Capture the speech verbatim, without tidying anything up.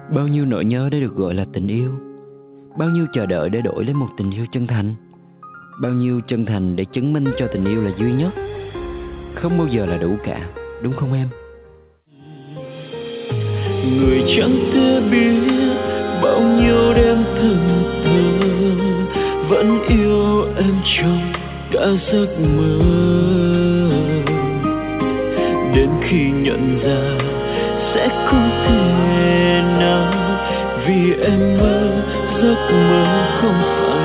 Bao nhiêu nỗi nhớ để được gọi là tình yêu, bao nhiêu chờ đợi để đổi lấy một tình yêu chân thành, bao nhiêu chân thành để chứng minh cho tình yêu là duy nhất. Không bao giờ là đủ cả, đúng không em? Người chẳng thể biết bao nhiêu đêm thẫn thờ vẫn yêu em trong cả giấc mơ, đến khi nhận ra sẽ không thể nào, vì em mơ giấc mơ không phải